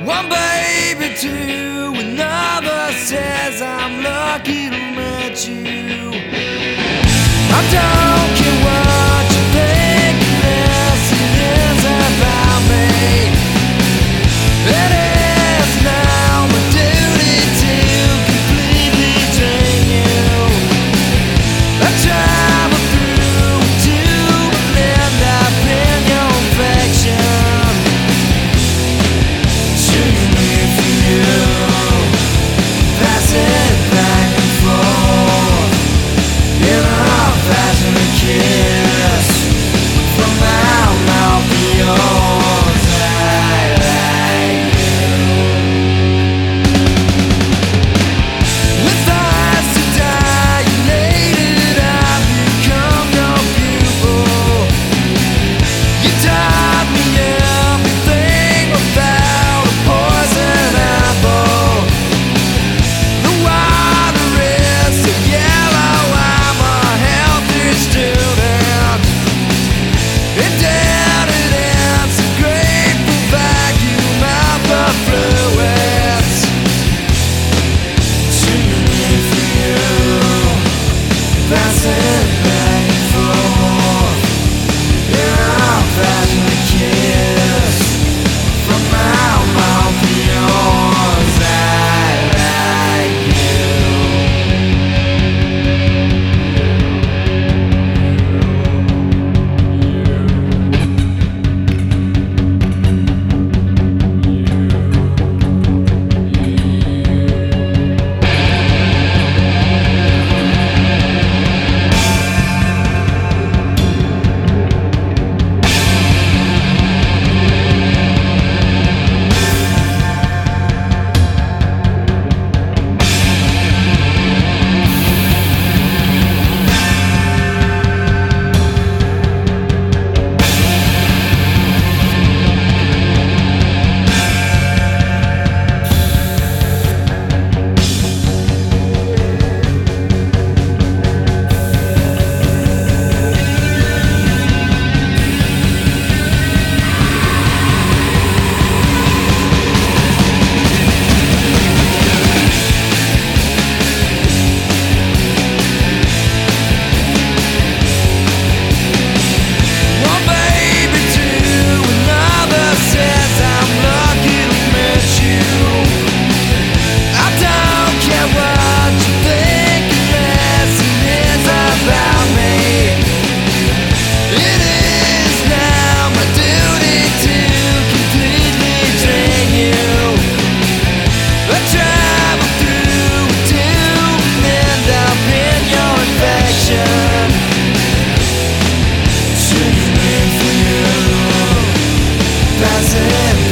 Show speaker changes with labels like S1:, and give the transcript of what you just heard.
S1: One baby, two, another says I'm lucky to meet you. I don't care what you think, unless it is about me. It is now my duty to completely drain you. I travel through to end up in your affection. Shooting me for you, passing back and forth in a passionate kiss from my mouth to yours. I like you. With eyes so dilated, I've become your pupil. You taught me everything without a poison apple. The water is so yellow, I'm a healthy student. Indebted in some grateful vacuum of the fluids. Shooting for you, passing back and forth in a passionate kiss from my mouth to yours. I like one baby, two, another says I'm lucky to meet you. I don't care what you think, unless it is about me. It is now my duty to completely drain you. I travel through to end up in your infection. Shooting for you, passing